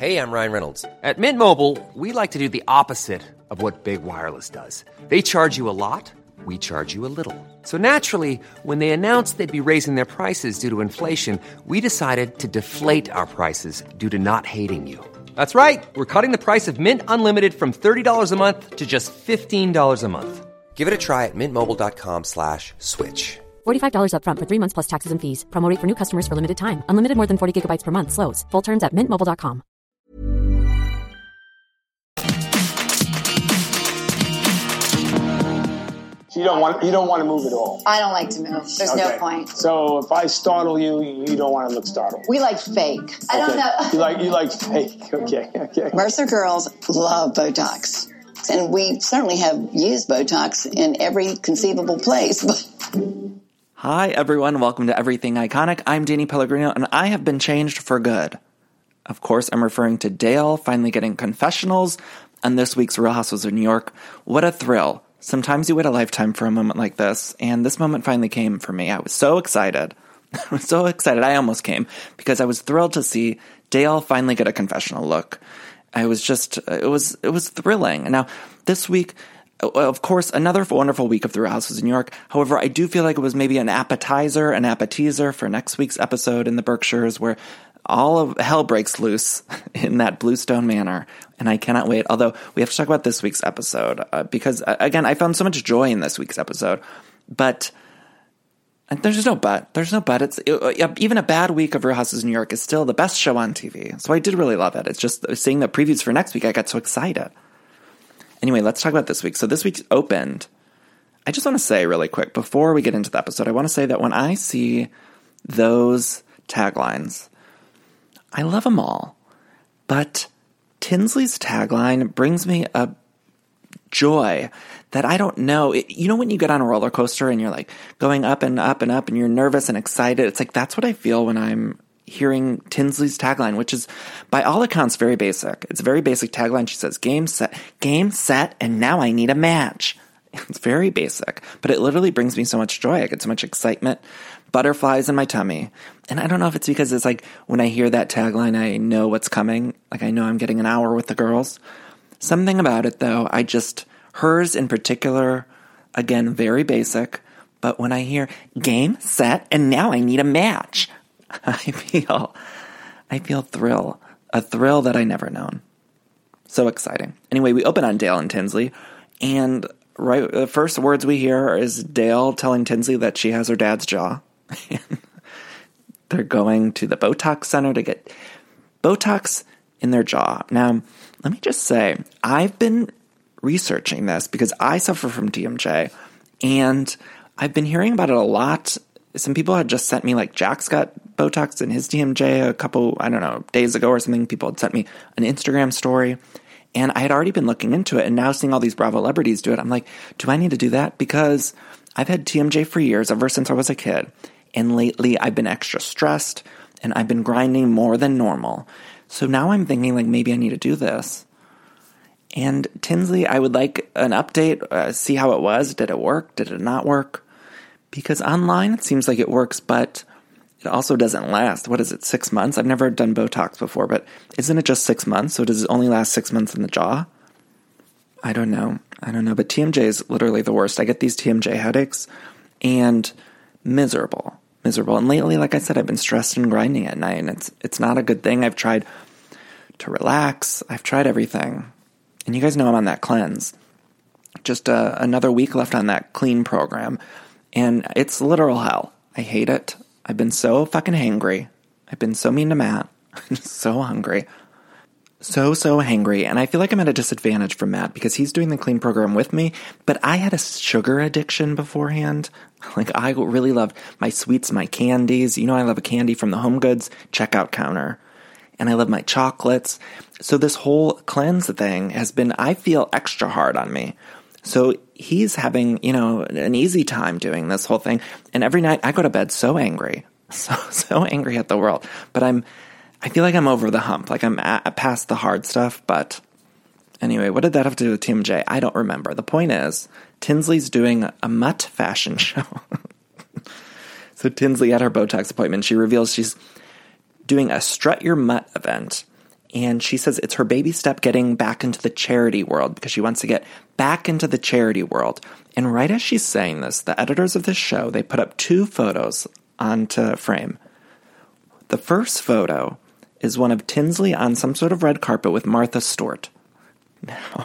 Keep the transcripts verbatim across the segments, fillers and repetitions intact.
Hey, I'm Ryan Reynolds. At Mint Mobile, we like to do the opposite of what Big Wireless does. They charge you a lot, we charge you a little. So naturally, when they announced they'd be raising their prices due to inflation, we decided to deflate our prices due to not hating you. That's right. We're cutting the price of Mint Unlimited from thirty dollars a month to just fifteen dollars a month. Give it a try at mintmobile.com slash switch. forty-five dollars up front for three months plus taxes and fees. Promo rate for new customers for limited time. Unlimited more than forty gigabytes per month slows. Full terms at mint mobile dot com. So you don't want you don't want to move at all. I don't like to move. There's Okay. no point. So if I startle you, you don't want to look startled. We like fake. I don't Okay. know. You like you like fake. Okay. Okay. Mercer girls love Botox. And we certainly have used Botox in every conceivable place. Hi, everyone. Welcome to Everything Iconic. I'm Danny Pellegrino, and I have been changed for good. Of course, I'm referring to Dale finally getting confessionals on this week's Real Housewives of New York. What a thrill. Sometimes you wait a lifetime for a moment like this, and this moment finally came for me. I was so excited. I was so excited. I almost came because I was thrilled to see Dale finally get a confessional look. I was just, it was, it was thrilling. Now, this week, of course, another wonderful week of The Real Housewives of New York. However, I do feel like it was maybe an appetizer, an appetizer for next week's episode in the Berkshires, where all of hell breaks loose in that Bluestone Manor, and I cannot wait. Although we have to talk about this week's episode uh, because, uh, again, I found so much joy in this week's episode. But and there's no but. There's no but. It's it, even a bad week of Real Housewives of New York is still the best show on T V. So I did really love it. It's just seeing the previews for next week, I got so excited. Anyway, let's talk about this week. So this week's opened. I just want to say really quick before we get into the episode, I want to say that when I see those taglines, I love them all, but Tinsley's tagline brings me a joy that I don't know. It, you know when you get on a roller coaster and you're like going up and up and up and you're nervous and excited? It's like that's what I feel when I'm hearing Tinsley's tagline, which is by all accounts very basic. It's a very basic tagline. She says, game, set, game, set, and now I need a match. It's very basic, but it literally brings me so much joy. I get so much excitement, butterflies in my tummy. And I don't know if it's because it's like when I hear that tagline, I know what's coming. Like I know I'm getting an hour with the girls. Something about it though, I just, hers in particular, again, very basic. But when I hear game, set, and now I need a match, I feel, I feel thrill, a thrill that I never known. So exciting. Anyway, we open on Dale and Tinsley, and right, the first words we hear is Dale telling Tinsley that she has her dad's jaw. They're going to the Botox Center to get Botox in their jaw. Now, let me just say, I've been researching this because I suffer from T M J, and I've been hearing about it a lot. Some people had just sent me, like, Jack's got Botox in his T M J a couple, I don't know, days ago or something. People had sent me an Instagram story. And I had already been looking into it, and now seeing all these Bravo celebrities do it, I'm like, do I need to do that? Because I've had T M J for years, ever since I was a kid. And lately, I've been extra stressed, and I've been grinding more than normal. So now I'm thinking, like, maybe I need to do this. And Tinsley, I would like an update, uh, see how it was. Did it work? Did it not work? Because online, it seems like it works, but it also doesn't last. What is it, six months? I've never done Botox before, but isn't it just six months? So does it only last six months in the jaw? I don't know. I don't know. But T M J is literally the worst. I get these T M J headaches and miserable, miserable. And lately, like I said, I've been stressed and grinding at night, and it's it's not a good thing. I've tried to relax. I've tried everything. And you guys know I'm on that cleanse. Just uh, another week left on that clean program. And it's literal hell. I hate it. I've been so fucking hangry. I've been so mean to Matt. I'm so hungry. So, so hangry. And I feel like I'm at a disadvantage from Matt because he's doing the clean program with me. But I had a sugar addiction beforehand. Like, I really loved my sweets, my candies. You know, I love a candy from the Home Goods checkout counter. And I love my chocolates. So this whole cleanse thing has been, I feel, extra hard on me. So he's having, you know, an easy time doing this whole thing. And every night I go to bed so angry, so, so angry at the world. But I'm, I feel like I'm over the hump, like I'm at, past the hard stuff. But anyway, what did that have to do with T M J? I don't remember. The point is, Tinsley's doing a mutt fashion show. So Tinsley, at her Botox appointment, she reveals she's doing a Strut Your Mutt event. And she says it's her baby step getting back into the charity world because she wants to get back into the charity world. And right as she's saying this, the editors of this show, they put up two photos onto frame. The first photo is one of Tinsley on some sort of red carpet with Martha Stewart. Now,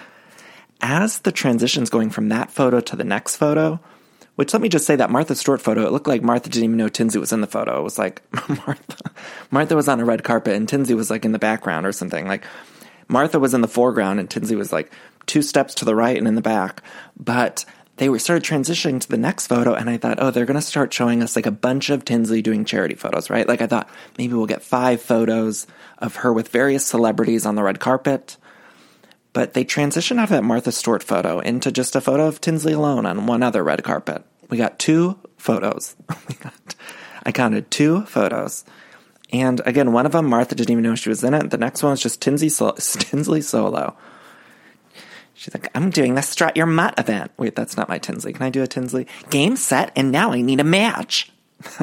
as the transition's going from that photo to the next photo, which let me just say that Martha Stewart photo, it looked like Martha didn't even know Tinsley was in the photo. It was like Martha, Martha was on a red carpet and Tinsley was like in the background or something. Like Martha was in the foreground and Tinsley was like two steps to the right and in the back. But they were started transitioning to the next photo and I thought, oh, they're going to start showing us like a bunch of Tinsley doing charity photos, right? Like I thought maybe we'll get five photos of her with various celebrities on the red carpet. But they transitioned out of that Martha Stewart photo into just a photo of Tinsley alone on one other red carpet. We got two photos. we got, I counted two photos. And again, one of them, Martha didn't even know she was in it. The next one was just Tinsley, so- Tinsley solo. She's like, I'm doing the Strut Your Mutt event. Wait, that's not my Tinsley. Can I do a Tinsley? Game, set, and now I need a match.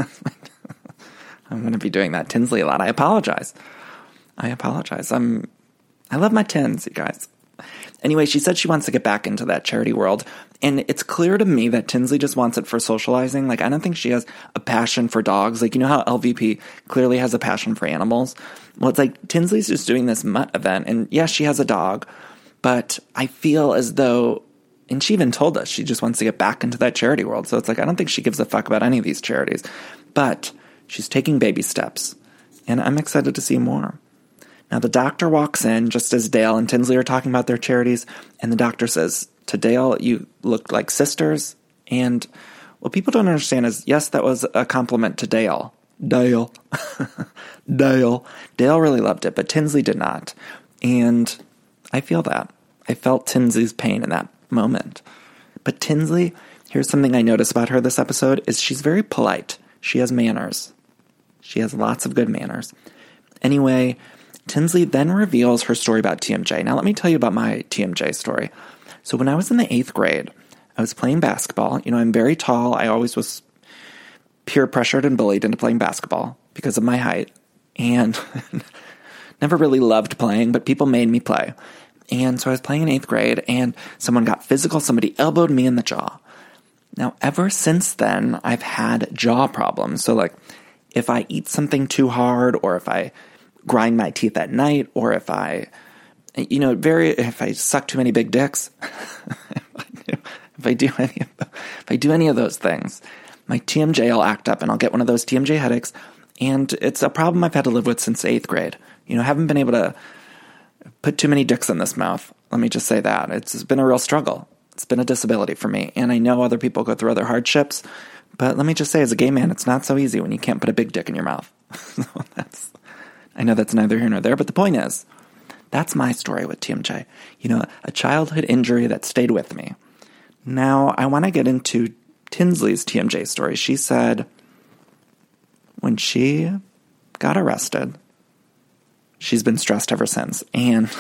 I'm going to be doing that Tinsley a lot. I apologize. I apologize. I'm, I love my tins, you guys. Anyway, she said she wants to get back into that charity world, and it's clear to me that Tinsley just wants it for socializing. Like, I don't think she has a passion for dogs. Like, you know how L V P clearly has a passion for animals? Well, it's like Tinsley's just doing this mutt event, and yes, she has a dog, but I feel as though, and she even told us she just wants to get back into that charity world, so it's like I don't think she gives a fuck about any of these charities, but she's taking baby steps, and I'm excited to see more. Now, the doctor walks in just as Dale and Tinsley are talking about their charities, and the doctor says to Dale, you look like sisters. And what people don't understand is, yes, that was a compliment to Dale. Dale. Dale. Dale really loved it, but Tinsley did not. And I feel that. I felt Tinsley's pain in that moment. But Tinsley, here's something I noticed about her this episode, is she's very polite. She has manners. She has lots of good manners. Anyway, Tinsley then reveals her story about T M J. Now, let me tell you about my T M J story. So when I was in the eighth grade, I was playing basketball. You know, I'm very tall. I always was peer pressured and bullied into playing basketball because of my height. And never really loved playing, but people made me play. And so I was playing in eighth grade, and someone got physical. Somebody elbowed me in the jaw. Now, ever since then, I've had jaw problems. So, like, if I eat something too hard, or if I grind my teeth at night, or if I, you know, very, if I suck too many big dicks, if, I do, if I do any of the, if I do any of those things, my T M J will act up and I'll get one of those T M J headaches. And it's a problem I've had to live with since eighth grade. You know, I haven't been able to put too many dicks in this mouth. Let me just say that. It's been a real struggle. It's been a disability for me. And I know other people go through other hardships, but let me just say, as a gay man, it's not so easy when you can't put a big dick in your mouth. So that's, I know that's neither here nor there, but the point is, that's my story with T M J. You know, a childhood injury that stayed with me. Now, I want to get into Tinsley's T M J story. She said when she got arrested, she's been stressed ever since. And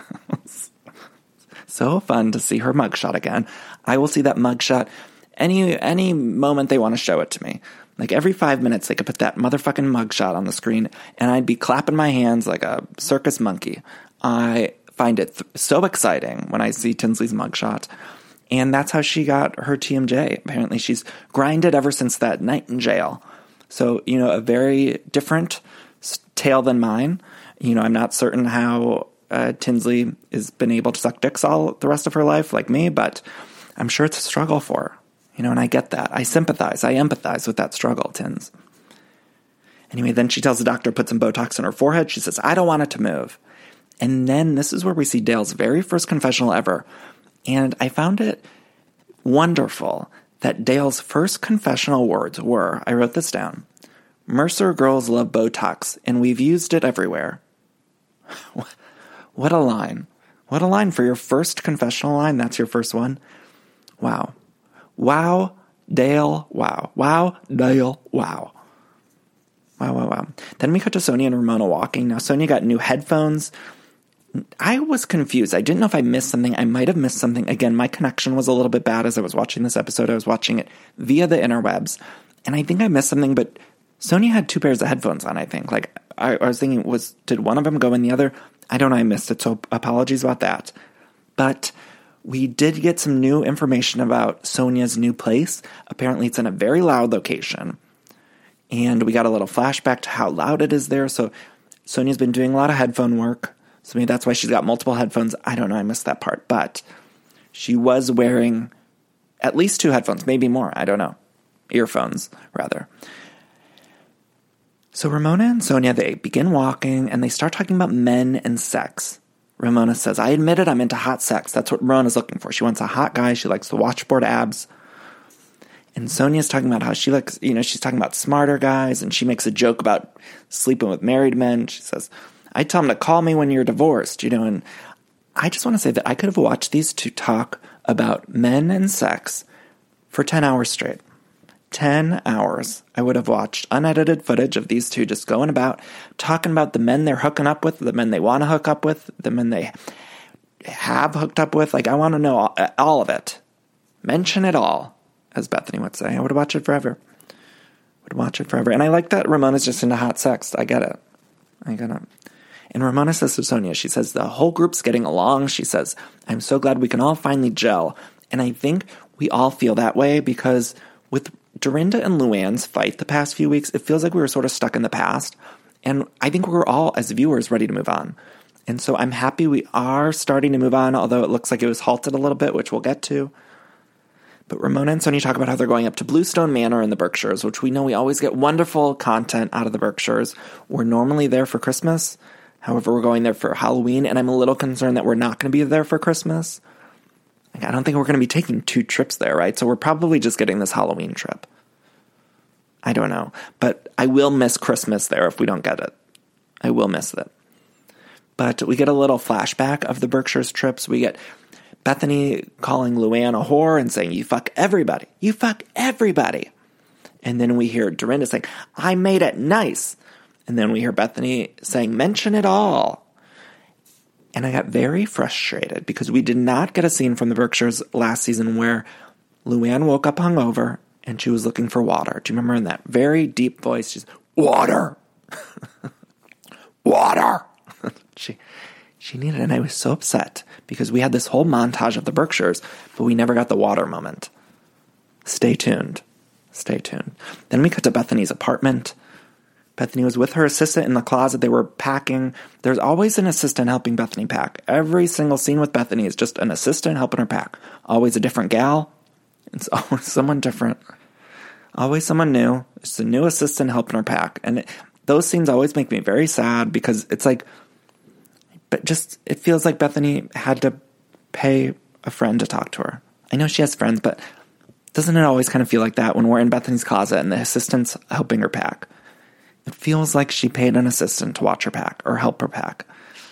so fun to see her mugshot again. I will see that mugshot any any moment they want to show it to me. Like every five minutes, they could put that motherfucking mugshot on the screen, and I'd be clapping my hands like a circus monkey. I find it th- so exciting when I see Tinsley's mugshot, and that's how she got her T M J. Apparently, she's grinded ever since that night in jail. So, you know, a very different tale than mine. You know, I'm not certain how uh, Tinsley has been able to suck dicks all the rest of her life like me, but I'm sure it's a struggle for her. You know, and I get that. I sympathize. I empathize with that struggle, Tins. Anyway, then she tells the doctor to put some Botox in her forehead. She says, I don't want it to move. And then this is where we see Dale's very first confessional ever. And I found it wonderful that Dale's first confessional words were, I wrote this down, Mercer girls love Botox, and we've used it everywhere. What a line. What a line for your first confessional line. That's your first one. Wow. Wow, Dale, wow. Wow, Dale, wow. Wow, wow, wow. Then we cut to Sonia and Ramona walking. Now, Sonia got new headphones. I was confused. I didn't know if I missed something. I might have missed something. Again, my connection was a little bit bad as I was watching this episode. I was watching it via the interwebs. And I think I missed something, but Sonia had two pairs of headphones on, I think. Like, I, I was thinking, was did one of them go in the other? I don't know, I missed it, so apologies about that. But we did get some new information about Sonia's new place. Apparently it's in a very loud location. And we got a little flashback to how loud it is there. So Sonia's been doing a lot of headphone work. So maybe that's why she's got multiple headphones. I don't know, I missed that part. But she was wearing at least two headphones, maybe more, I don't know. Earphones, rather. So Ramona and Sonia, they begin walking, and they start talking about men and sex. Ramona says, I admit it, I'm into hot sex. That's what Ramona's looking for. She wants a hot guy. She likes the washboard abs. And Sonia's talking about how she likes, you know, she's talking about smarter guys, and she makes a joke about sleeping with married men. She says, I tell them to call me when you're divorced, you know, and I just want to say that I could have watched these two talk about men and sex for ten hours straight. ten hours. I would have watched unedited footage of these two just going about, talking about the men they're hooking up with, the men they want to hook up with, the men they have hooked up with. Like, I want to know all, all of it. Mention it all, as Bethany would say. I would watch it forever. Would watch it forever. And I like that Ramona's just into hot sex. I get it. I get it. And Ramona says to Sonia, she says, the whole group's getting along. She says, I'm so glad we can all finally gel. And I think we all feel that way because with Dorinda and Luann's fight the past few weeks, it feels like we were sort of stuck in the past. And I think we're all, as viewers, ready to move on. And so I'm happy we are starting to move on, although it looks like it was halted a little bit, which we'll get to. But Ramona and Sonia talk about how they're going up to Bluestone Manor in the Berkshires, which we know we always get wonderful content out of the Berkshires. We're normally there for Christmas. However, we're going there for Halloween, and I'm a little concerned that we're not going to be there for Christmas. Like, I don't think we're going to be taking two trips there, right? So we're probably just getting this Halloween trip. I don't know. But I will miss Christmas there if we don't get it. I will miss it. But we get a little flashback of the Berkshires trips. We get Bethany calling Luann a whore and saying, you fuck everybody. You fuck everybody. And then we hear Dorinda saying, I made it nice. And then we hear Bethany saying, mention it all. And I got very frustrated because we did not get a scene from the Berkshires last season where Luann woke up hungover and she was looking for water. Do you remember in that very deep voice? She's, water! Water! she she needed it, and I was so upset because we had this whole montage of the Berkshires, but we never got the water moment. Stay tuned. Stay tuned. Then we cut to Bethany's apartment. Bethany was with her assistant in the closet. They were packing. There's always an assistant helping Bethany pack. Every single scene with Bethany is just an assistant helping her pack. Always a different gal. It's always someone different. Always someone new. It's a new assistant helping her pack. And it, those scenes always make me very sad because it's like, but just, it feels like Bethany had to pay a friend to talk to her. I know she has friends, but doesn't it always kind of feel like that when we're in Bethany's closet and the assistant's helping her pack? It feels like she paid an assistant to watch her pack or help her pack.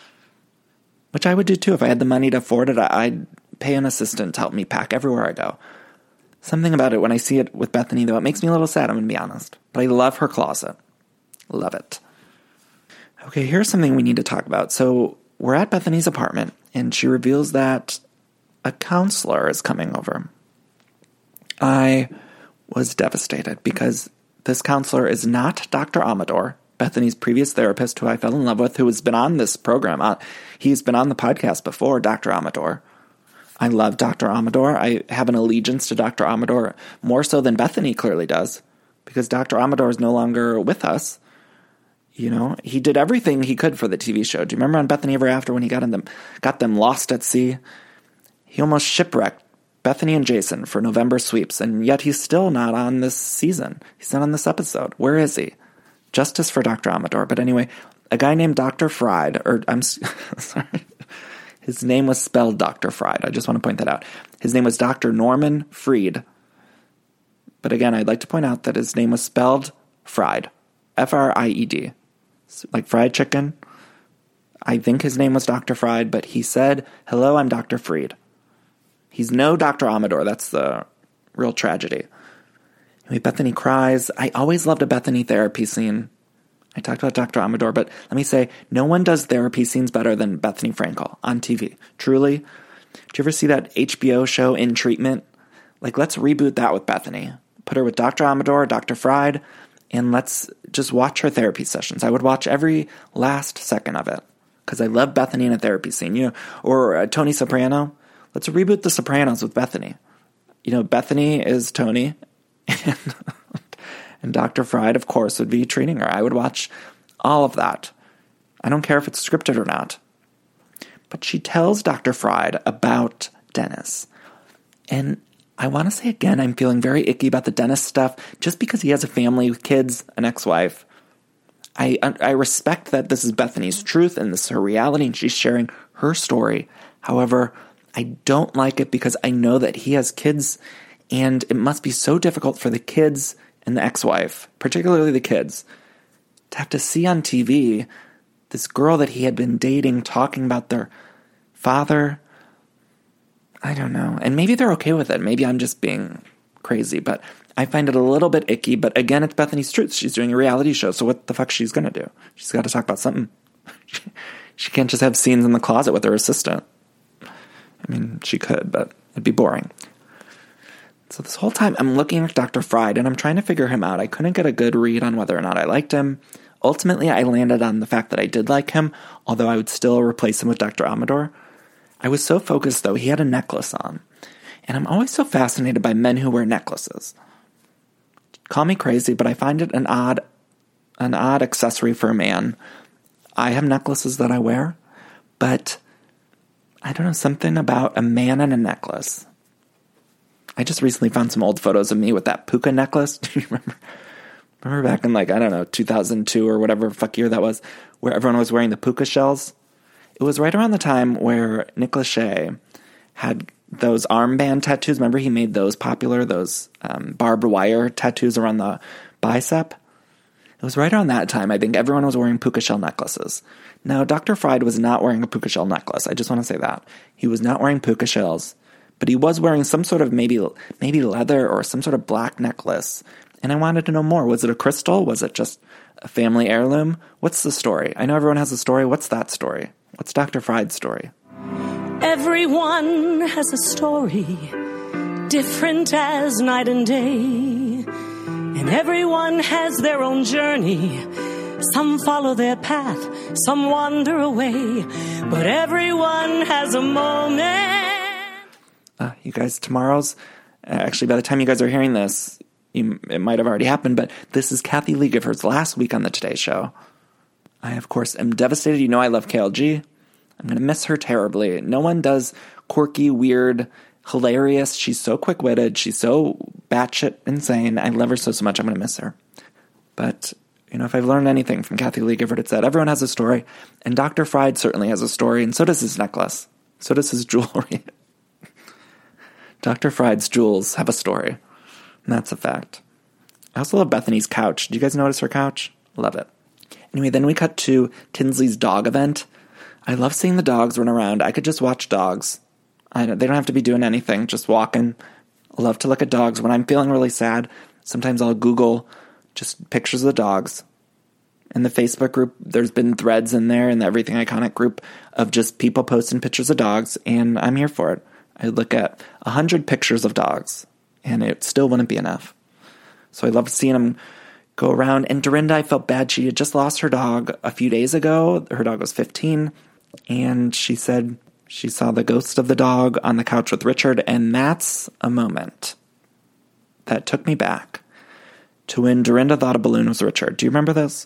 Which I would do too. If I had the money to afford it, I'd pay an assistant to help me pack everywhere I go. Something about it, when I see it with Bethany, though, it makes me a little sad, I'm going to be honest. But I love her closet. Love it. Okay, here's something we need to talk about. So we're at Bethany's apartment, and she reveals that a counselor is coming over. I was devastated because this counselor is not Doctor Amador, Bethany's previous therapist who I fell in love with, who has been on this program. Uh, he's been on the podcast before, Doctor Amador. I love Doctor Amador. I have an allegiance to Doctor Amador more so than Bethany clearly does, because Doctor Amador is no longer with us. You know, he did everything he could for the T V show. Do you remember on Bethany Ever After when he got in them, got them lost at sea? He almost shipwrecked Bethany and Jason for November sweeps, and yet he's still not on this season. He's not on this episode. Where is he? Justice for Doctor Amador. But anyway, a guy named Doctor Fried, or I'm sorry, his name was spelled Doctor Fried. I just want to point that out. His name was Doctor Norman Fried. But again, I'd like to point out that his name was spelled Fried. F R I E D. Like fried chicken. I think his name was Doctor Fried, but he said, hello, I'm Doctor Fried. He's no Doctor Amador. That's the real tragedy. Anyway, Bethany cries. I always loved a Bethany therapy scene. I talked about Doctor Amador, but let me say, no one does therapy scenes better than Bethany Frankel on T V. Truly. Did you ever see that H B O show In Treatment? Like, let's reboot that with Bethany. Put her with Doctor Amador, Doctor Fried, and let's just watch her therapy sessions. I would watch every last second of it because I love Bethany in a therapy scene. You know, or uh, Tony Soprano. Let's reboot The Sopranos with Bethany. You know, Bethany is Tony, and, and Doctor Fried, of course, would be treating her. I would watch all of that. I don't care if it's scripted or not. But she tells Doctor Fried about Dennis. And I want to say again, I'm feeling very icky about the Dennis stuff just because he has a family with kids, an ex-wife. I I respect that this is Bethany's truth and this is her reality and she's sharing her story. However, I don't like it because I know that he has kids and it must be so difficult for the kids and the ex-wife, particularly the kids, to have to see on T V this girl that he had been dating talking about their father. I don't know. And maybe they're okay with it. Maybe I'm just being crazy, but I find it a little bit icky. But again, it's Bethany's truth. She's doing a reality show, so what the fuck she's going to do? She's got to talk about something. She can't just have scenes in the closet with her assistant. I mean, she could, but it'd be boring. So this whole time, I'm looking at Doctor Fried, and I'm trying to figure him out. I couldn't get a good read on whether or not I liked him. Ultimately, I landed on the fact that I did like him, although I would still replace him with Doctor Amador. I was so focused, though. He had a necklace on. And I'm always so fascinated by men who wear necklaces. Call me crazy, but I find it an odd, an odd accessory for a man. I have necklaces that I wear, but I don't know, something about a man and a necklace. I just recently found some old photos of me with that puka necklace. Do you remember? Remember back in, like, I don't know, two thousand two or whatever fuck year that was, where everyone was wearing the puka shells? It was right around the time where Nick Lachey had those armband tattoos. Remember he made those popular, those um, barbed wire tattoos around the bicep? It was right around that time, I think, everyone was wearing puka shell necklaces. Now, Doctor Fried was not wearing a puka shell necklace. I just want to say that. He was not wearing puka shells, but he was wearing some sort of maybe maybe leather or some sort of black necklace. And I wanted to know more. Was it a crystal? Was it just a family heirloom? What's the story? I know everyone has a story. What's that story? What's Doctor Fried's story? Everyone has a story, different as night and day. And everyone has their own journey. Some follow their path, some wander away. But everyone has a moment. Uh, you guys, tomorrow's, actually by the time you guys are hearing this, you, it might have already happened, but this is Kathy Lee Gifford's last week on the Today Show. I, of course, am devastated. You know I love K L G. I'm going to miss her terribly. No one does quirky, weird, hilarious. She's so quick-witted. She's so batshit insane. I love her so, so much. I'm going to miss her. But, you know, if I've learned anything from Kathy Lee Gifford, it's that everyone has a story. And Doctor Fried certainly has a story, and so does his necklace. So does his jewelry. Doctor Fried's jewels have a story. And that's a fact. I also love Bethany's couch. Do you guys notice her couch? Love it. Anyway, then we cut to Tinsley's dog event. I love seeing the dogs run around. I could just watch dogs. I don't, they don't have to be doing anything, just walking. I love to look at dogs. When I'm feeling really sad, sometimes I'll Google just pictures of the dogs. In the Facebook group, there's been threads in there, in the Everything Iconic group, of just people posting pictures of dogs, and I'm here for it. I look at a hundred pictures of dogs, and it still wouldn't be enough. So I love seeing them go around. And Dorinda, I felt bad. She had just lost her dog a few days ago. Her dog was fifteen. And she said she saw the ghost of the dog on the couch with Richard. And that's a moment that took me back to when Dorinda thought a balloon was Richard. Do you remember this?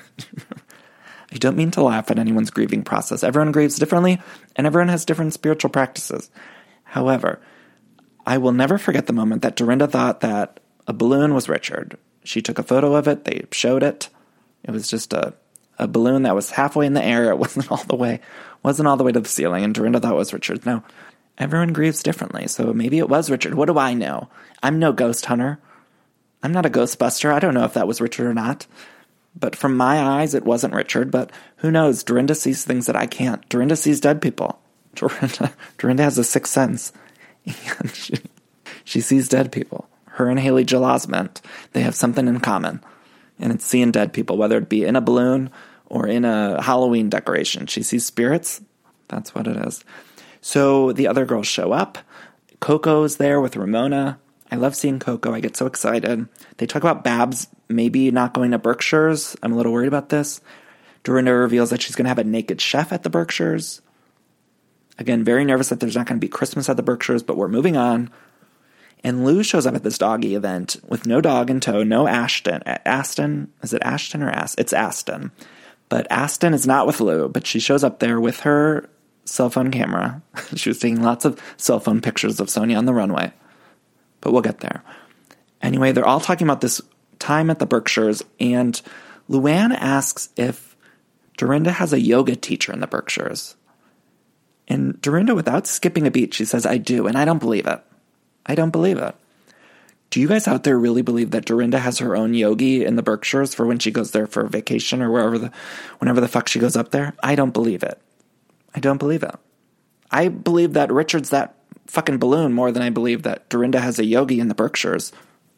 I don't mean to laugh at anyone's grieving process. Everyone grieves differently, and everyone has different spiritual practices. However, I will never forget the moment that Dorinda thought that a balloon was Richard. She took a photo of it. They showed it. It was just a, a balloon that was halfway in the air. It wasn't all the way, wasn't all the way to the ceiling, and Dorinda thought it was Richard. Now, everyone grieves differently, so maybe it was Richard. What do I know? I'm no ghost hunter. I'm not a ghostbuster. I don't know if that was Richard or not. But from my eyes, it wasn't Richard. But who knows? Dorinda sees things that I can't. Dorinda sees dead people. Dorinda, Dorinda has a sixth sense. And she, she sees dead people. Her and Haley Joel Osment, they have something in common. And it's seeing dead people, whether it be in a balloon or in a Halloween decoration. She sees spirits. That's what it is. So the other girls show up. Coco's there with Ramona. I love seeing Coco. I get so excited. They talk about Babs maybe not going to Berkshire's. I'm a little worried about this. Dorinda reveals that she's going to have a naked chef at the Berkshires. Again, very nervous that there's not going to be Christmas at the Berkshires, but we're moving on. And Lou shows up at this doggy event with no dog in tow, no Ashton. Aston? Is it Ashton or Aston? It's Aston. But Aston is not with Lou, but she shows up there with her cell phone camera. She was taking lots of cell phone pictures of Sonia on the runway. But we'll get there. Anyway, they're all talking about this time at the Berkshires, and Luann asks if Dorinda has a yoga teacher in the Berkshires. And Dorinda, without skipping a beat, she says, I do, and I don't believe it. I don't believe it. Do you guys out there really believe that Dorinda has her own yogi in the Berkshires for when she goes there for vacation or wherever the, whenever the fuck she goes up there? I don't believe it. I don't believe it. I believe that Richard's that fucking balloon more than I believe that Dorinda has a yogi in the Berkshires.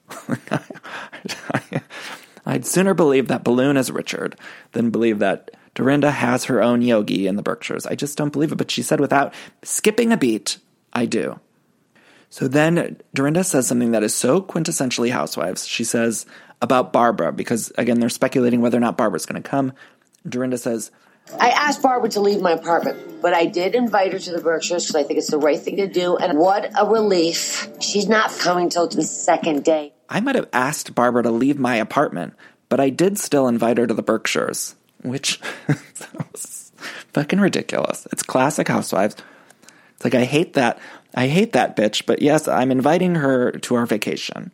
I'd sooner believe that balloon is Richard than believe that Dorinda has her own yogi in the Berkshires. I just don't believe it. But she said without skipping a beat, I do. So then Dorinda says something that is so quintessentially Housewives. She says about Barbara, because, again, they're speculating whether or not Barbara's going to come. Dorinda says, I asked Barbara to leave my apartment, but I did invite her to the Berkshires because I think it's the right thing to do. And what a relief. She's not coming till the second day. I might have asked Barbara to leave my apartment, but I did still invite her to the Berkshires, which was fucking ridiculous. It's classic Housewives. It's like, I hate that. I hate that bitch, but yes, I'm inviting her to our vacation.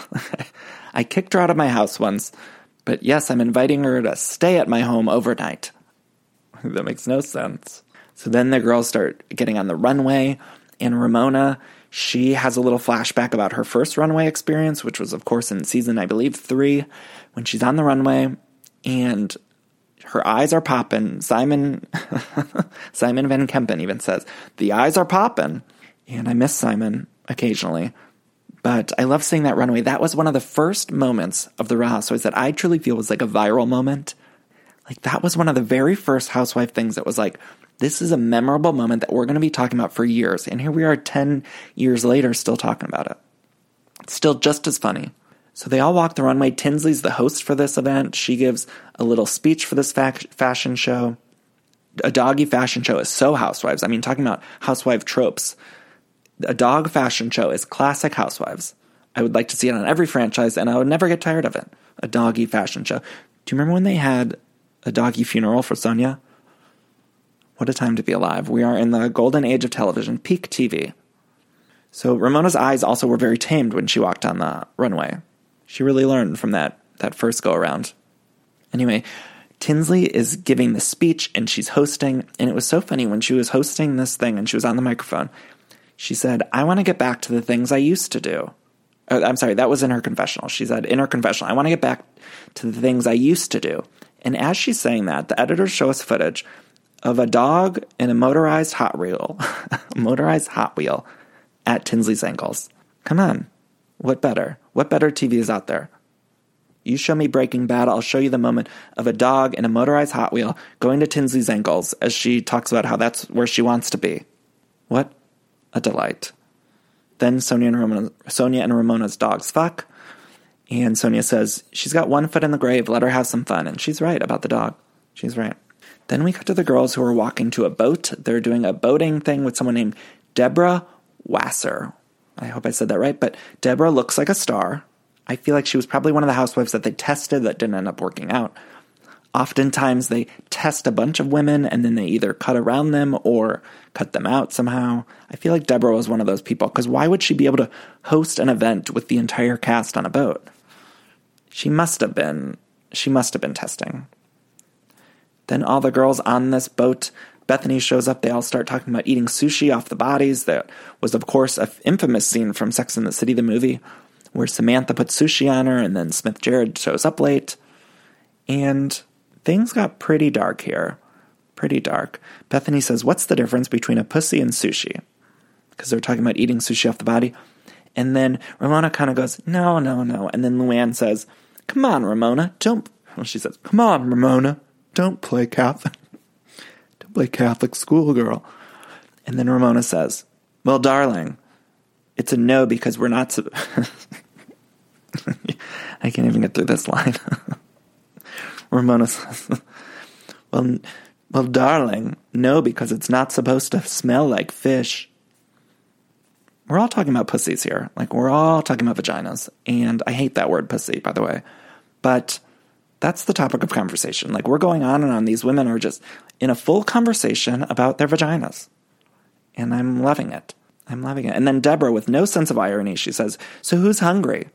I kicked her out of my house once, but yes, I'm inviting her to stay at my home overnight. That makes no sense. So then the girls start getting on the runway, and Ramona, she has a little flashback about her first runway experience, which was, of course, in season, I believe, three, when she's on the runway, and her eyes are popping. Simon, Simon Van Kempen even says, the eyes are popping. And I miss Simon occasionally. But I love seeing that runway. That was one of the first moments of the Real Housewives that I truly feel was like a viral moment. Like, that was one of the very first housewife things that was like, this is a memorable moment that we're going to be talking about for years. And here we are ten years later still talking about it. It's still just as funny. So they all walk the runway. Tinsley's the host for this event. She gives a little speech for this fa- fashion show. A doggy fashion show is so Housewives. I mean, talking about housewife tropes. A dog fashion show is classic Housewives. I would like to see it on every franchise, and I would never get tired of it. A doggy fashion show. Do you remember when they had a doggy funeral for Sonia? What a time to be alive. We are in the golden age of television, peak T V. So Ramona's eyes also were very tamed when she walked on the runway. She really learned from that, that first go-around. Anyway, Tinsley is giving the speech, and she's hosting, and it was so funny when she was hosting this thing and she was on the microphone. She said, I want to get back to the things I used to do. Uh, I'm sorry, that was in her confessional. She said, in her confessional, I want to get back to the things I used to do. And as she's saying that, the editors show us footage of a dog in a motorized Hot Wheel, motorized Hot Wheel at Tinsley's ankles. Come on. What better? What better T V is out there? You show me Breaking Bad, I'll show you the moment of a dog in a motorized Hot Wheel going to Tinsley's ankles as she talks about how that's where she wants to be. What a delight. Then Sonia and, Ramona, Sonia and Ramona's dogs fuck, and Sonia says, she's got one foot in the grave, let her have some fun. And she's right about the dog. She's right. Then we cut to the girls who are walking to a boat. They're doing a boating thing with someone named Deborah Wasser. I hope I said that right, but Deborah looks like a star. I feel like she was probably one of the housewives that they tested that didn't end up working out. Oftentimes they test a bunch of women and then they either cut around them or cut them out somehow. I feel like Deborah was one of those people, because why would she be able to host an event with the entire cast on a boat? She must have been, she must have been testing. Then all the girls on this boat, Bethany shows up, they all start talking about eating sushi off the bodies. That was, of course, an infamous scene from Sex and the City, the movie, where Samantha puts sushi on her and then Smith Jerrod shows up late. And things got pretty dark here. Pretty dark. Bethany says, what's the difference between a pussy and sushi? Because they're talking about eating sushi off the body. And then Ramona kind of goes, no, no, no. And then Luann says, come on, Ramona, don't... Well, she says, come on, Ramona, don't play Catholic. Don't play Catholic schoolgirl. And then Ramona says, well, darling, It's a no because we're not... Su- I can't even get through this line. Ramona says, well, well, darling, no, because it's not supposed to smell like fish. We're all talking about pussies here. Like, we're all talking about vaginas. And I hate that word pussy, by the way. But that's the topic of conversation. Like, we're going on and on. These women are just in a full conversation about their vaginas. And I'm loving it. I'm loving it. And then Deborah, with no sense of irony, she says, so who's hungry?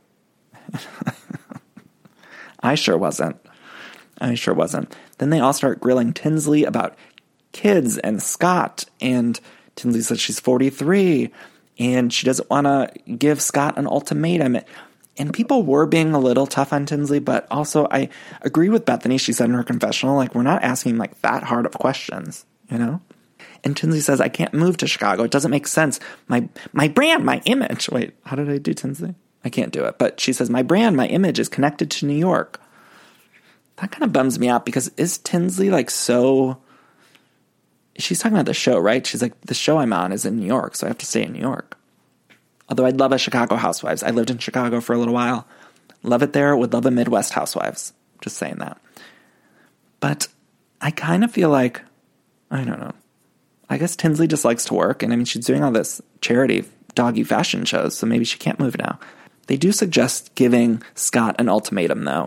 I sure wasn't. I sure wasn't. Then they all start grilling Tinsley about kids and Scott. And Tinsley says she's forty-three. And she doesn't want to give Scott an ultimatum. And people were being a little tough on Tinsley, but also I agree with Bethany. She said in her confessional, like, we're not asking like that hard of questions, you know? And Tinsley says, I can't move to Chicago. It doesn't make sense. My my brand, my image. Wait, how did I do Tinsley? I can't do it. But she says, my brand, my image is connected to New York. That kind of bums me out because is Tinsley like so... She's talking about the show, right? She's like, the show I'm on is in New York, so I have to stay in New York. Although I'd love a Chicago Housewives. I lived in Chicago for a little while. Love it there. Would love a Midwest Housewives. Just saying that. But I kind of feel like, I don't know. I guess Tinsley just likes to work. And I mean, she's doing all this charity doggy fashion shows, so maybe she can't move now. They do suggest giving Scott an ultimatum, though.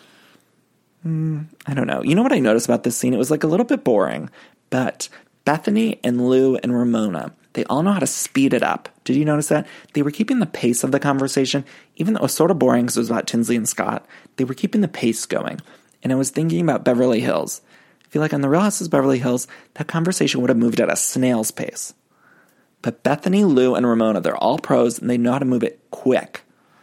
Mm, I don't know. You know what I noticed about this scene? It was like a little bit boring. But Bethany and Lou and Ramona, they all know how to speed it up. Did you notice that? They were keeping the pace of the conversation, even though it was sort of boring because it was about Tinsley and Scott. They were keeping the pace going. And I was thinking about Beverly Hills. I feel like on The Real Housewives of Beverly Hills, that conversation would have moved at a snail's pace. But Bethany, Lou, and Ramona, they're all pros, and they know how to move it quick.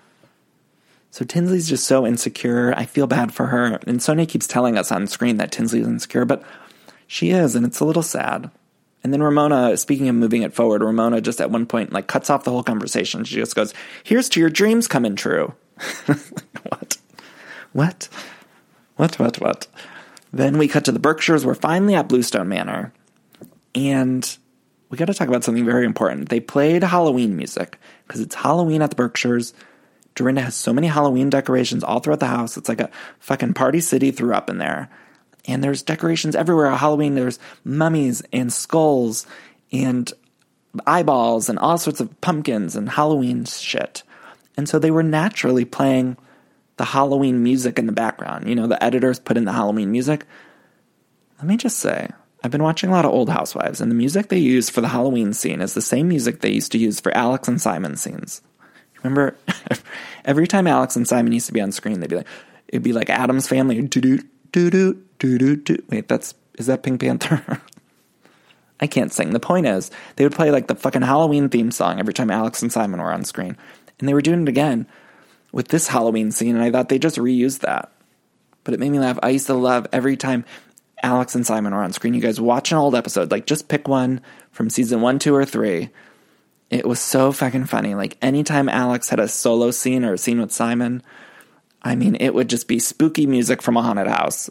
So Tinsley's just so insecure. I feel bad for her. And Sonia keeps telling us on screen that Tinsley's insecure, but she is, and it's a little sad. And then Ramona, speaking of moving it forward, Ramona just at one point like cuts off the whole conversation. She just goes, here's to your dreams coming true. What? What? What, what, what? Then we cut to the Berkshires. We're finally at Bluestone Manor. And we got to talk about something very important. They played Halloween music because it's Halloween at the Berkshires. Dorinda has so many Halloween decorations all throughout the house. It's like a fucking party city threw up in there. And there's decorations everywhere. Halloween, there's mummies and skulls and eyeballs and all sorts of pumpkins and Halloween shit. And so they were naturally playing the Halloween music in the background. You know, the editors put in the Halloween music. Let me just say, I've been watching a lot of Old Housewives, and the music they use for the Halloween scene is the same music they used to use for Alex and Simon scenes. Remember, every time Alex and Simon used to be on screen, they'd be like, it'd be like Addams Family, doo-doo, doo-doo, doo-doo-doo. Wait, that's, is that Pink Panther? I can't sing. The point is, they would play like the fucking Halloween theme song every time Alex and Simon were on screen. And they were doing it again with this Halloween scene, and I thought they just reused that. But it made me laugh. I used to love every time Alex and Simon were on screen. You guys watch an old episode, like just pick one from season one, two, or three. It was so fucking funny. Like anytime Alex had a solo scene or a scene with Simon, I mean, it would just be spooky music from a haunted house.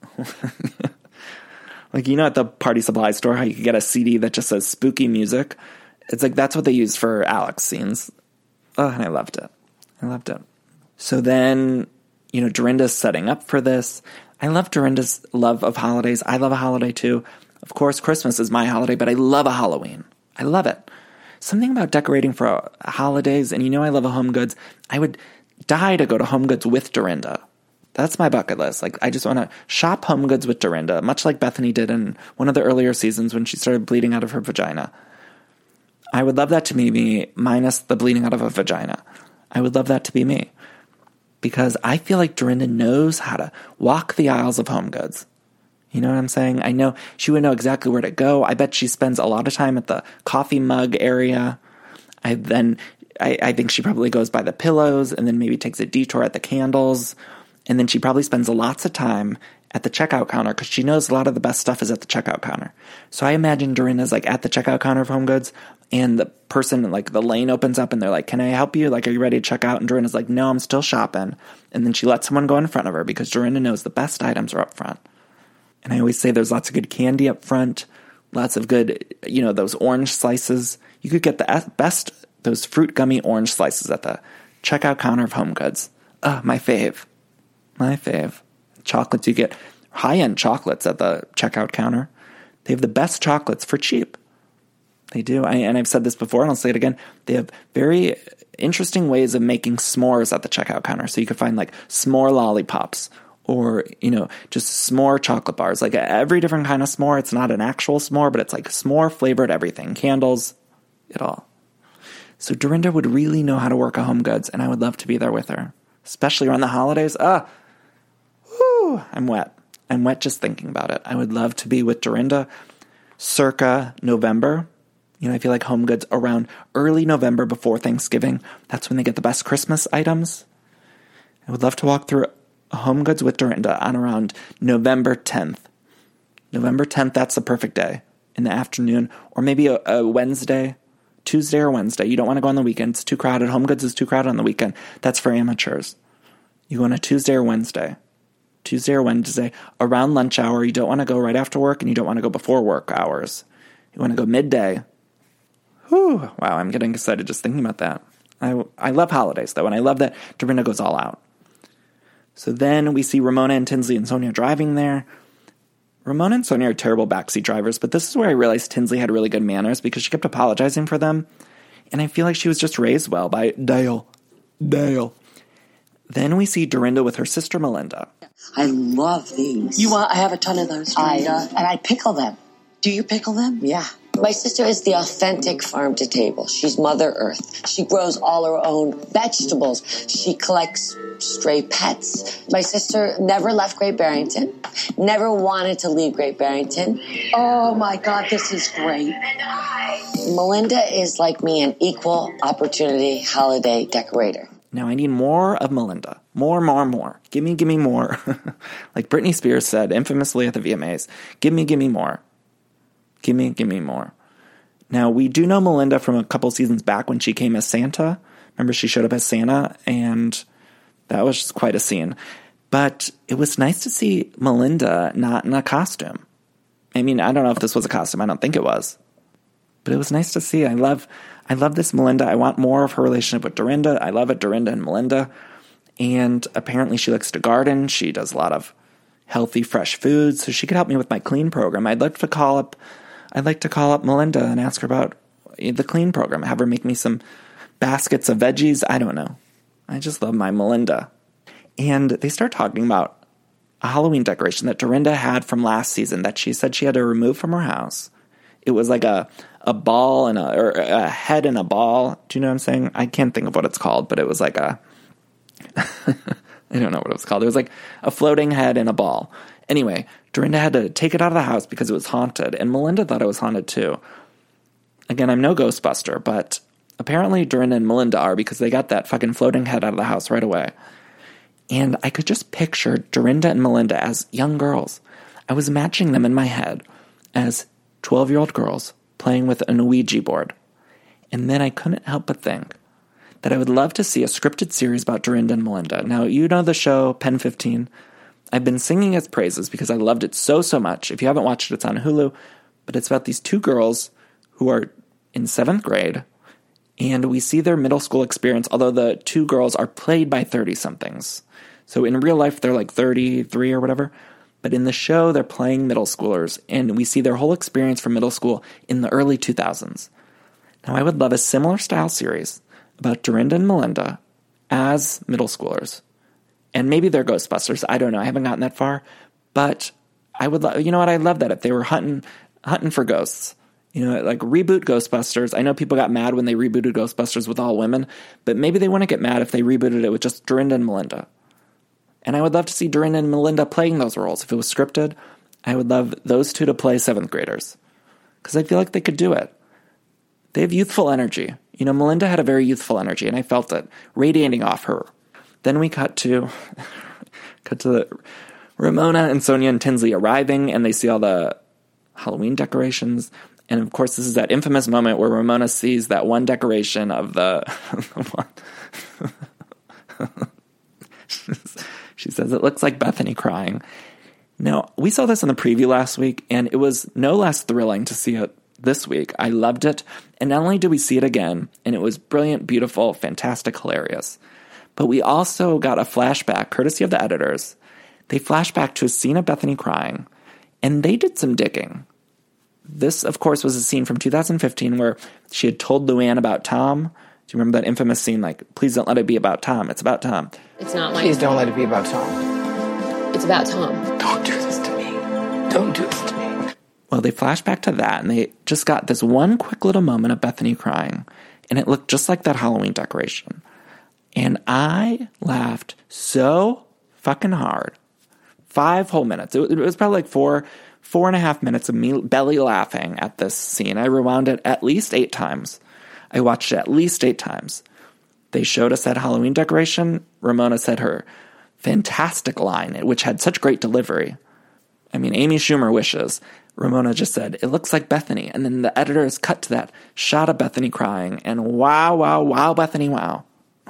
Like, you know, at the party supply store, how you could get a C D that just says spooky music? It's like, that's what they used for Alex scenes. Oh, and I loved it. I loved it. So then, you know, Dorinda's setting up for this. I love Dorinda's love of holidays. I love a holiday too. Of course, Christmas is my holiday, but I love a Halloween. I love it. Something about decorating for holidays, and you know I love a Home Goods. I would die to go to Home Goods with Dorinda. That's my bucket list. Like, I just want to shop Home Goods with Dorinda, much like Bethany did in one of the earlier seasons when she started bleeding out of her vagina. I would love that to be me, minus the bleeding out of a vagina. I would love that to be me. Because I feel like Dorinda knows how to walk the aisles of Home Goods. You know what I'm saying? I know she would know exactly where to go. I bet she spends a lot of time at the coffee mug area. I then I, I think she probably goes by the pillows and then maybe takes a detour at the candles. And then she probably spends lots of time at the checkout counter because she knows a lot of the best stuff is at the checkout counter. So I imagine Dorinda's like at the checkout counter of Home Goods, and the person, like the lane opens up and they're like, can I help you? Like, are you ready to check out? And Dorinda's like, no, I'm still shopping. And then she lets someone go in front of her because Dorinda knows the best items are up front. And I always say there's lots of good candy up front, lots of good, you know, those orange slices. You could get the best those fruit gummy orange slices at the checkout counter of Home Goods. Ugh, my fave. My fave. Chocolates, you get high-end chocolates at the checkout counter. They have the best chocolates for cheap. They do. I, and I've said this before, and I'll say it again. They have very interesting ways of making s'mores at the checkout counter. So you can find like s'more lollipops or, you know, just s'more chocolate bars. Like every different kind of s'more. It's not an actual s'more, but it's like s'more flavored everything. Candles, it all. So Dorinda would really know how to work a Home Goods, and I would love to be there with her. Especially around the holidays. Ah, whew, I'm wet. I'm wet just thinking about it. I would love to be with Dorinda circa November. You know, I feel like Home Goods around early November before Thanksgiving. That's when they get the best Christmas items. I would love to walk through Home Goods with Dorinda on around November tenth. November tenth, that's the perfect day. In the afternoon, or maybe a, a Wednesday, Tuesday or Wednesday. You don't want to go on the weekend. It's too crowded. Home Goods is too crowded on the weekend. That's for amateurs. You go on a Tuesday or Wednesday. Tuesday or Wednesday, around lunch hour. You don't want to go right after work, and you don't want to go before work hours. You want to go midday. Whew, wow, I'm getting excited just thinking about that. I, I love holidays, though, and I love that Dorinda goes all out. So then we see Ramona and Tinsley and Sonia driving there. Ramona and Sonia are terrible backseat drivers, but this is where I realized Tinsley had really good manners because she kept apologizing for them, and I feel like she was just raised well by Dale. Dale. Then we see Dorinda with her sister Melinda. I love these. You want? I have a ton of those. I, Dorinda. and I pickle them. Do you pickle them? Yeah. My sister is the authentic farm to table. She's Mother Earth. She grows all her own vegetables. She collects stray pets. My sister never left Great Barrington, never wanted to leave Great Barrington. Oh my God, this is great. Melinda is like me, an equal opportunity holiday decorator. Now I need more of Melinda. More, more, more. Gimme, gimme more. Like Britney Spears said infamously at the V M As, gimme, gimme more. Gimme, gimme more. Now, we do know Melinda from a couple seasons back when she came as Santa. Remember, she showed up as Santa, and that was just quite a scene. But it was nice to see Melinda not in a costume. I mean, I don't know if this was a costume. I don't think it was. But it was nice to see. I love I love this Melinda. I want more of her relationship with Dorinda. I love it, Dorinda and Melinda. And apparently she likes to garden. She does a lot of healthy, fresh foods, so she could help me with my clean program. I'd like to call up I'd like to call up Melinda and ask her about the clean program. Have her make me some baskets of veggies. I don't know. I just love my Melinda. And they start talking about a Halloween decoration that Dorinda had from last season that she said she had to remove from her house. It was like a, a ball and a, or a head and a ball. Do you know what I'm saying? I can't think of what it's called, but it was like a, I don't know what it was called. It was like a floating head and a ball. Anyway, Dorinda had to take it out of the house because it was haunted, and Melinda thought it was haunted too. Again, I'm no Ghostbuster, but apparently Dorinda and Melinda are because they got that fucking floating head out of the house right away. And I could just picture Dorinda and Melinda as young girls. I was imagining them in my head as twelve-year-old girls playing with an Ouija board. And then I couldn't help but think that I would love to see a scripted series about Dorinda and Melinda. Now, you know the show Pen fifteen. I've been singing its praises because I loved it so, so much. If you haven't watched it, it's on Hulu. But it's about these two girls who are in seventh grade, and we see their middle school experience, although the two girls are played by thirty-somethings. So in real life, they're like thirty-three or whatever. But in the show, they're playing middle schoolers, and we see their whole experience from middle school in the early two thousands. Now, I would love a similar style series about Dorinda and Melinda as middle schoolers. And maybe they're Ghostbusters. I don't know. I haven't gotten that far. But I would love, you know what? I love that if they were hunting hunting for ghosts. You know, like reboot Ghostbusters. I know people got mad when they rebooted Ghostbusters with all women, but maybe they wouldn't get mad if they rebooted it with just Dorinda and Melinda. And I would love to see Dorinda and Melinda playing those roles. If it was scripted, I would love those two to play seventh graders. Because I feel like they could do it. They have youthful energy. You know, Melinda had a very youthful energy, and I felt it radiating off her. Then we cut to cut to the, Ramona and Sonia and Tinsley arriving, and they see all the Halloween decorations. And, of course, this is that infamous moment where Ramona sees that one decoration of the... She says, it looks like Bethany crying. Now, we saw this in the preview last week, and it was no less thrilling to see it this week. I loved it. And not only did we see it again, and it was brilliant, beautiful, fantastic, hilarious, but we also got a flashback, courtesy of the editors. They flashed back to a scene of Bethany crying, and they did some digging. This, of course, was a scene from two thousand fifteen where she had told Luann about Tom. Do you remember that infamous scene, like, please don't let it be about Tom. It's about Tom. It's not my... Please don't let it be about Tom. It's about Tom. Don't do this to me. Don't do this to me. Well, they flashed back to that, and they just got this one quick little moment of Bethany crying, and it looked just like that Halloween decoration. And I laughed so fucking hard. Five whole minutes. It, it was probably like four, four and a half minutes of me belly laughing at this scene. I rewound it at least eight times. I watched it at least eight times. They showed us that Halloween decoration. Ramona said her fantastic line, which had such great delivery. I mean, Amy Schumer wishes. Ramona just said, it looks like Bethany. And then the editors cut to that shot of Bethany crying. And wow, wow, wow, Bethany, wow.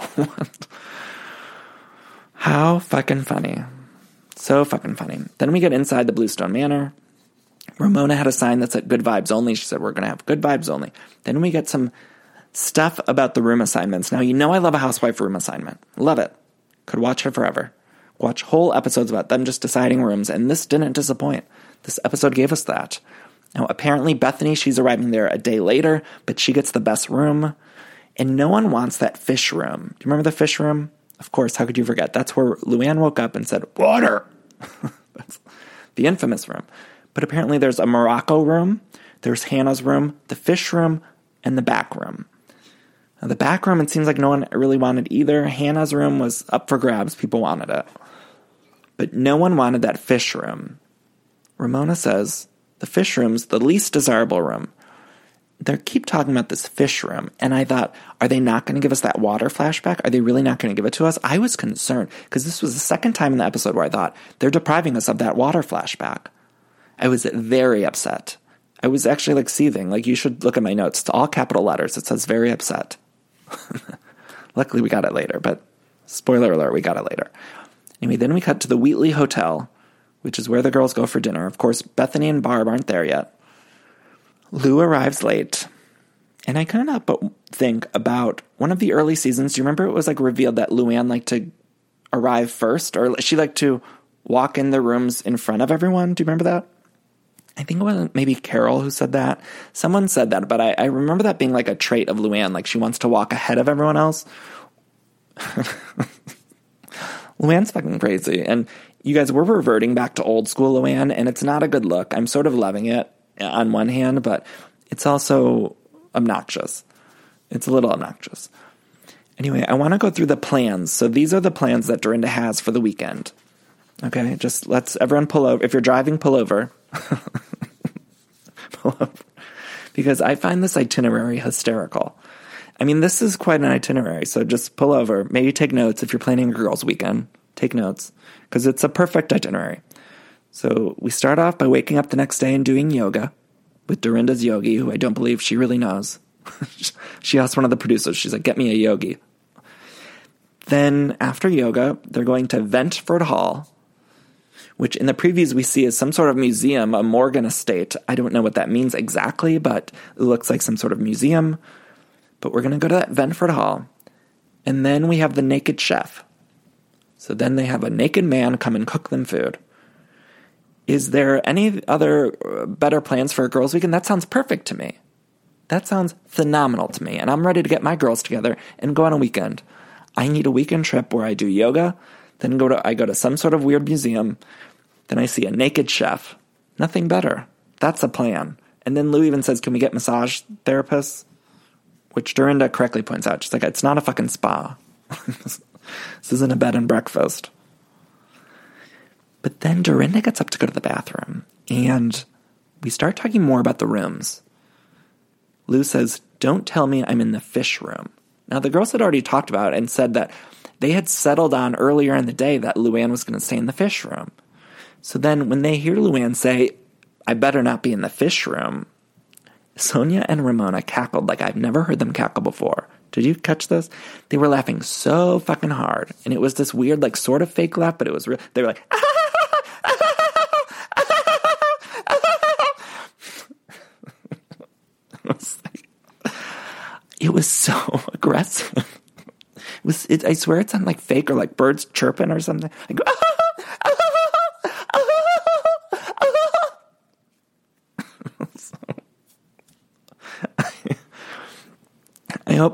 How fucking funny. So fucking funny. Then we get inside the Bluestone Manor. Ramona had a sign that said good vibes only. She said, we're going to have good vibes only. Then we get some stuff about the room assignments. Now, you know I love a housewife room assignment. Love it. Could watch it forever. Watch whole episodes about them just deciding rooms, and this didn't disappoint. This episode gave us that. Now, apparently, Bethany, she's arriving there a day later, but she gets the best room, and no one wants that fish room. Do you remember the fish room? Of course, how could you forget? That's where Luann woke up and said, water! That's the infamous room. But apparently there's a Morocco room, there's Hannah's room, the fish room, and the back room. Now, the back room, it seems like no one really wanted either. Hannah's room was up for grabs. People wanted it. But no one wanted that fish room. Ramona says the fish room's the least desirable room. They keep talking about this fish room, and I thought, are they not going to give us that water flashback? Are they really not going to give it to us? I was concerned, because this was the second time in the episode where I thought, they're depriving us of that water flashback. I was very upset. I was actually, like, seething. Like, you should look at my notes. It's all capital letters. It says very upset. Luckily, we got it later, but spoiler alert, we got it later. Anyway, then we cut to the Wheatley Hotel, which is where the girls go for dinner. Of course, Bethany and Barb aren't there yet. Lou arrives late, and I couldn't help but think about one of the early seasons. Do you remember it was like revealed that Luann liked to arrive first, or she liked to walk in the rooms in front of everyone? Do you remember that? I think it was maybe Carol who said that. Someone said that, but I, I remember that being like a trait of Luann, like she wants to walk ahead of everyone else. Luann's fucking crazy, and you guys, we're reverting back to old school Luann, and it's not a good look. I'm sort of loving it on one hand, but it's also obnoxious. It's a little obnoxious. Anyway, I want to go through the plans. So these are the plans that Dorinda has for the weekend. Okay, just let's everyone pull over. If you're driving, pull over. pull over. Because I find this itinerary hysterical. I mean, this is quite an itinerary, so just pull over. Maybe take notes if you're planning a girls' weekend. Take notes, because it's a perfect itinerary. So we start off by waking up the next day and doing yoga with Dorinda's yogi, who I don't believe she really knows. She asked one of the producers, she's like, get me a yogi. Then after yoga, they're going to Ventford Hall, which in the previews we see is some sort of museum, a Morgan estate. I don't know what that means exactly, but it looks like some sort of museum. But we're going to go to that Ventford Hall. And then we have the naked chef. So then they have a naked man come and cook them food. Is there any other better plans for a girls' weekend? That sounds perfect to me. That sounds phenomenal to me. And I'm ready to get my girls together and go on a weekend. I need a weekend trip where I do yoga, then go to I go to some sort of weird museum, then I see a naked chef. Nothing better. That's a plan. And then Lou even says, can we get massage therapists? Which Dorinda correctly points out. She's like, it's not a fucking spa. This isn't a bed and breakfast. But then Dorinda gets up to go to the bathroom, and we start talking more about the rooms. Lou says, don't tell me I'm in the fish room. Now, the girls had already talked about it and said that they had settled on earlier in the day that Luann was going to stay in the fish room. So then when they hear Luann say, I better not be in the fish room, Sonia and Ramona cackled like I've never heard them cackle before. Did you catch this? They were laughing so fucking hard. And it was this weird, like, sort of fake laugh, but it was real. They were like, was so aggressive. It was, it, I swear it sounded like fake or like birds chirping or something. Like, ah, ah, ah, ah, ah. So, I, I hope...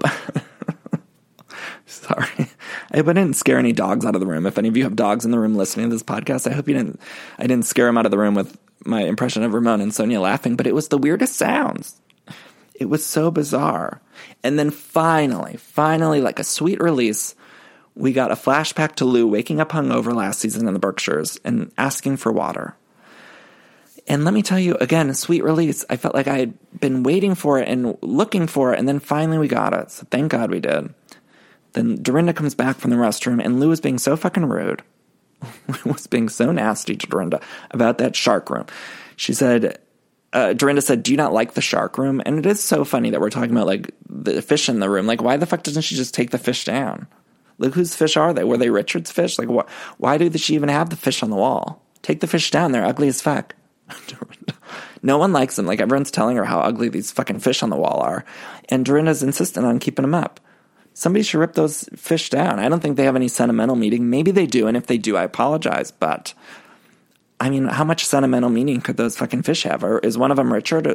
Sorry. I hope I didn't scare any dogs out of the room. If any of you have dogs in the room listening to this podcast, I hope you didn't, I didn't scare them out of the room with my impression of Ramon and Sonia laughing, but it was the weirdest sounds. It was so bizarre. And then finally, finally, like a sweet release, we got a flashback to Lou waking up hungover last season in the Berkshires and asking for water. And let me tell you, again, a sweet release. I felt like I had been waiting for it and looking for it, and then finally we got it. So thank God we did. Then Dorinda comes back from the restroom, and Lou was being so fucking rude. Lou was being so nasty to Dorinda about that shark room. She said, uh, Dorinda said, do you not like the shark room? And it is so funny that we're talking about, like, the fish in the room. Like, why the fuck doesn't she just take the fish down? Like, whose fish are they? Were they Richard's fish? Like, wh- why did she even have the fish on the wall? Take the fish down. They're ugly as fuck. No one likes them. Like, everyone's telling her how ugly these fucking fish on the wall are. And Dorinda's insistent on keeping them up. Somebody should rip those fish down. I don't think they have any sentimental meaning. Maybe they do, and if they do, I apologize. But, I mean, how much sentimental meaning could those fucking fish have? Or is one of them Richard?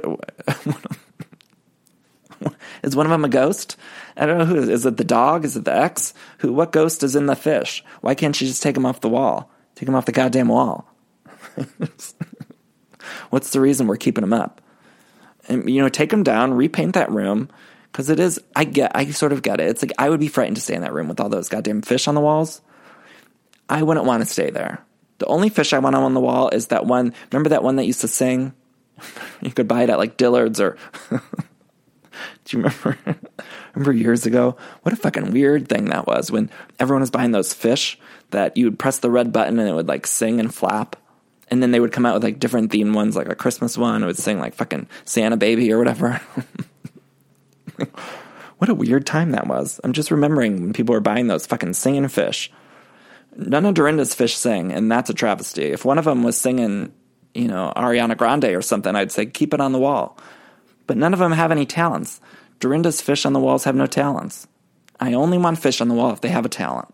Is one of them a ghost? I don't know who. Is it the dog? Is it the ex? Who? What ghost is in the fish? Why can't she just take him off the wall? Take him off the goddamn wall. What's the reason we're keeping him up? And, you know, take him down, repaint that room. Because it is, I get, I sort of get it. It's like, I would be frightened to stay in that room with all those goddamn fish on the walls. I wouldn't want to stay there. The only fish I want on the wall is that one, remember that one that used to sing? You could buy it at like Dillard's or, do you remember, remember years ago? What a fucking weird thing that was when everyone was buying those fish that you would press the red button and it would like sing and flap. And then they would come out with like different themed ones, like a Christmas one. It would sing like fucking Santa Baby or whatever. What a weird time that was. I'm just remembering when people were buying those fucking singing fish. None of Dorinda's fish sing, and that's a travesty. If one of them was singing, you know, Ariana Grande or something, I'd say keep it on the wall. But none of them have any talents. Dorinda's fish on the walls have no talents. I only want fish on the wall if they have a talent.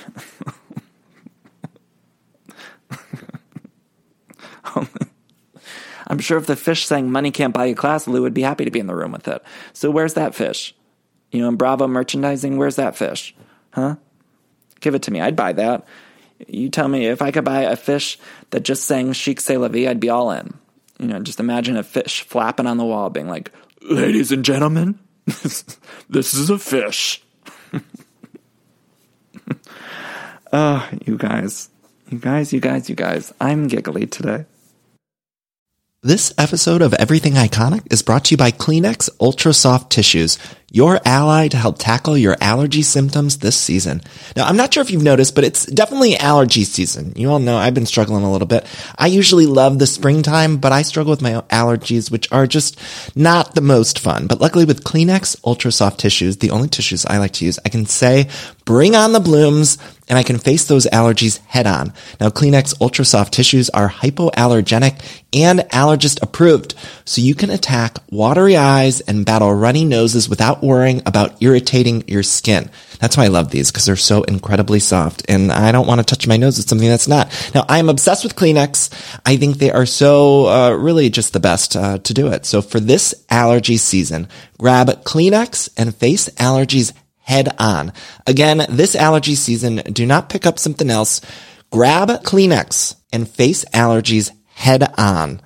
I'm sure if the fish sang Money Can't Buy You Class, Lou would be happy to be in the room with it. So where's that fish? You know, in Bravo merchandising, where's that fish? Huh? Give it to me. I'd buy that. You tell me, if I could buy a fish that just sang Chic C'est La Vie, I'd be all in. You know, just imagine a fish flapping on the wall being like, ladies and gentlemen, this is a fish. Oh, you guys. You guys, you guys, you guys. I'm giggly today. This episode of Everything Iconic is brought to you by Kleenex Ultra Soft Tissues, your ally to help tackle your allergy symptoms this season. Now, I'm not sure if you've noticed, but it's definitely allergy season. You all know I've been struggling a little bit. I usually love the springtime, but I struggle with my allergies, which are just not the most fun. But luckily with Kleenex Ultra Soft Tissues, the only tissues I like to use, I can say, bring on the blooms, and I can face those allergies head on. Now, Kleenex Ultra Soft Tissues are hypoallergenic and allergist approved, so you can attack watery eyes and battle runny noses without worrying about irritating your skin. That's why I love these, because they're so incredibly soft, and I don't want to touch my nose with something that's not. Now, I am obsessed with Kleenex. I think they are so uh, really just the best uh, to do it. So for this allergy season, grab Kleenex and face allergies head on. Again, this allergy season, do not pick up something else. Grab Kleenex and face allergies head on.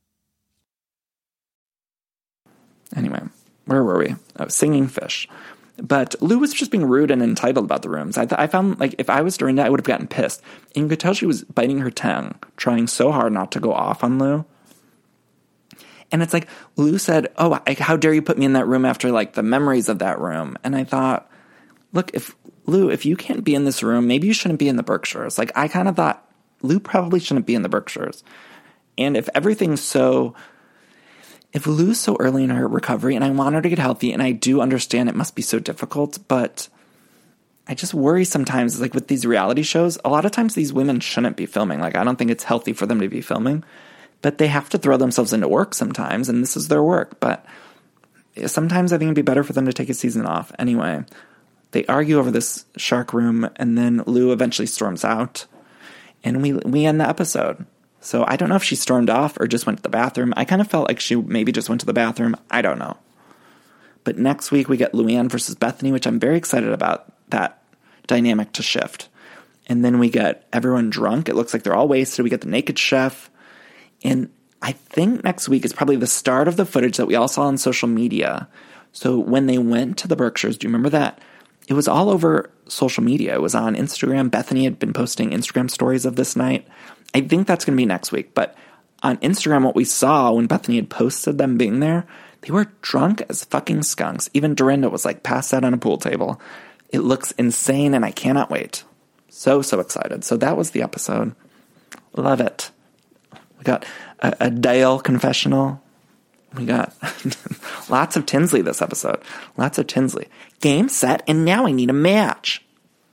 Anyway, where were we? Oh, singing fish. But Lou was just being rude and entitled about the rooms. I, th- I found, like, if I was Dorinda, I would have gotten pissed. And you could tell she was biting her tongue, trying so hard not to go off on Lou. And it's like, Lou said, oh, I, how dare you put me in that room after, like, the memories of that room. And I thought, look, if Lou, if you can't be in this room, maybe you shouldn't be in the Berkshires. Like, I kind of thought Lou probably shouldn't be in the Berkshires. And if everything's so... If Lou's so early in her recovery, and I want her to get healthy, and I do understand it must be so difficult, but I just worry sometimes, like with these reality shows, a lot of times these women shouldn't be filming. Like, I don't think it's healthy for them to be filming, but they have to throw themselves into work sometimes, and this is their work. But sometimes I think it'd be better for them to take a season off. Anyway, they argue over this shark room, and then Lou eventually storms out, and we we end the episode. So I don't know if she stormed off or just went to the bathroom. I kind of felt like she maybe just went to the bathroom. I don't know. But next week we get Luann versus Bethany, which I'm very excited about that dynamic to shift. And then we get everyone drunk. It looks like they're all wasted. We get the naked chef. And I think next week is probably the start of the footage that we all saw on social media. So when they went to the Berkshires, do you remember that? It was all over social media. It was on Instagram. Bethany had been posting Instagram stories of this night. I think that's going to be next week. But on Instagram, what we saw when Bethany had posted them being there, they were drunk as fucking skunks. Even Dorinda was like passed out on a pool table. It looks insane, and I cannot wait. So, so excited. So that was the episode. Love it. We got a, a Dale confessional. We got lots of Tinsley this episode. Lots of Tinsley. Game, set, and now I need a match.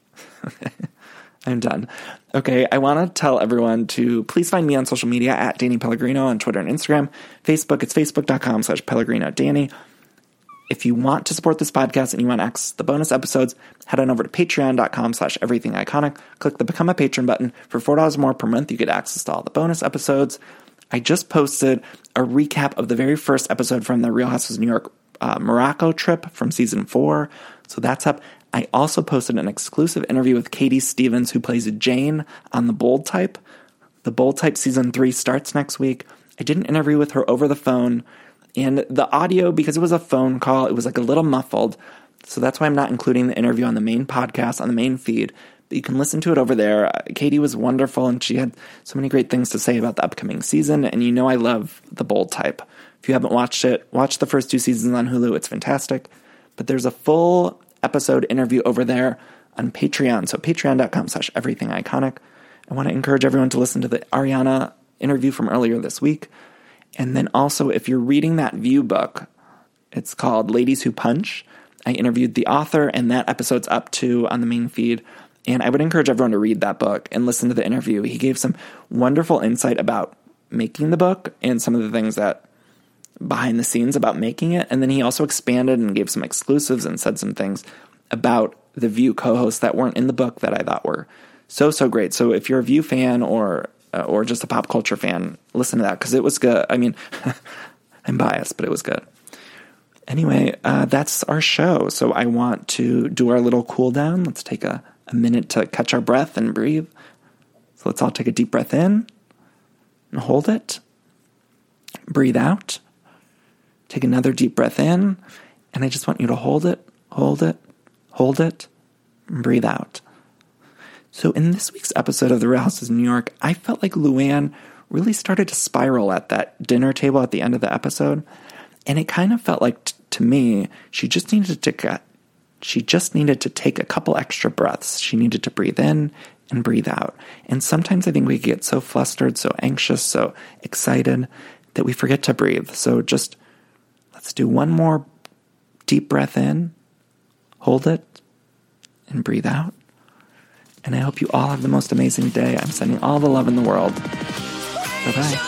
I'm done. Okay, I want to tell everyone to please find me on social media at Danny Pellegrino on Twitter and Instagram. Facebook, it's facebook.com slash Pellegrino Danny. If you want to support this podcast and you want to access the bonus episodes, head on over to patreon.com slash everything iconic. Click the Become a Patron button. For four dollars more per month, you get access to all the bonus episodes. I just posted a recap of the very first episode from the Real Housewives of New York uh, Morocco trip from season four. So that's up. I also posted an exclusive interview with Katie Stevens, who plays Jane on The Bold Type. The Bold Type season three starts next week. I did an interview with her over the phone, and the audio, because it was a phone call, it was like a little muffled. So that's why I'm not including the interview on the main podcast, on the main feed. But you can listen to it over there. Uh, Katie was wonderful, and she had so many great things to say about the upcoming season. And you know I love The Bold Type. If you haven't watched it, watch the first two seasons on Hulu. It's fantastic. But there's a full episode interview over there on Patreon. So patreon.com slash everything iconic. I want to encourage everyone to listen to the Ariana interview from earlier this week. And then also, if you're reading that View book, it's called Ladies Who Punch. I interviewed the author, and that episode's up too on the main feed. And I would encourage everyone to read that book and listen to the interview. He gave some wonderful insight about making the book and some of the things that behind the scenes about making it. And then he also expanded and gave some exclusives and said some things about the View co-hosts that weren't in the book that I thought were so, so great. So if you're a View fan or uh, or just a pop culture fan, listen to that, because it was good. I mean, I'm biased, but it was good. Anyway, uh, that's our show. So I want to do our little cool down. Let's take a, a minute to catch our breath and breathe. So let's all take a deep breath in and hold it. Breathe out. Take another deep breath in, and I just want you to hold it, hold it, hold it, and breathe out. So in this week's episode of The Real Housewives of New York, I felt like Luann really started to spiral at that dinner table at the end of the episode, and it kind of felt like, t- to me, she just needed to take a, she just needed to take a couple extra breaths. She needed to breathe in and breathe out. And sometimes I think we get so flustered, so anxious, so excited that we forget to breathe. So just let's do one more deep breath in, hold it, and breathe out. And I hope you all have the most amazing day. I'm sending all the love in the world. Bye-bye.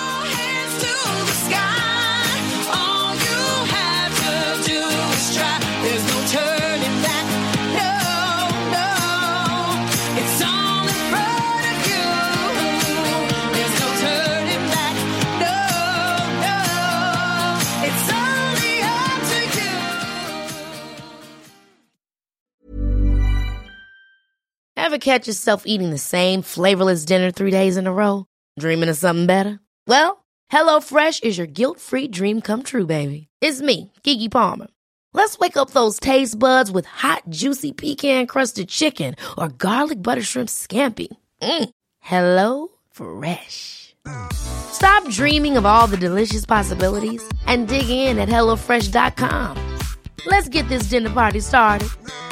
Ever catch yourself eating the same flavorless dinner three days in a row? Dreaming of something better? Well, HelloFresh is your guilt-free dream come true, baby. It's me, Keke Palmer. Let's wake up those taste buds with hot, juicy pecan-crusted chicken or garlic butter shrimp scampi. Mm. Hello Fresh. Stop dreaming of all the delicious possibilities and dig in at hello fresh dot com. Let's get this dinner party started.